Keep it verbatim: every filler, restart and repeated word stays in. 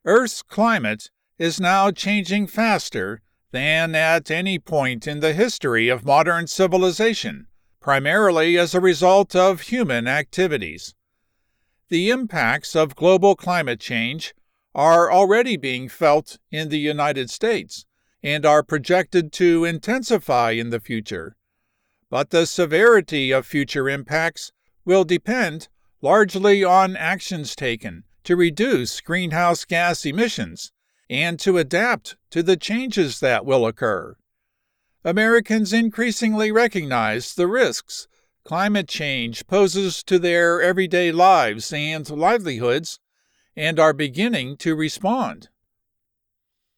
Earth's climate is now changing faster than at any point in the history of modern civilization, primarily as a result of human activities. The impacts of global climate change are already being felt in the United States and are projected to intensify in the future. But the severity of future impacts will depend largely on actions taken to reduce greenhouse gas emissions and to adapt to the changes that will occur. Americans increasingly recognize the risks climate change poses to their everyday lives and livelihoods and are beginning to respond.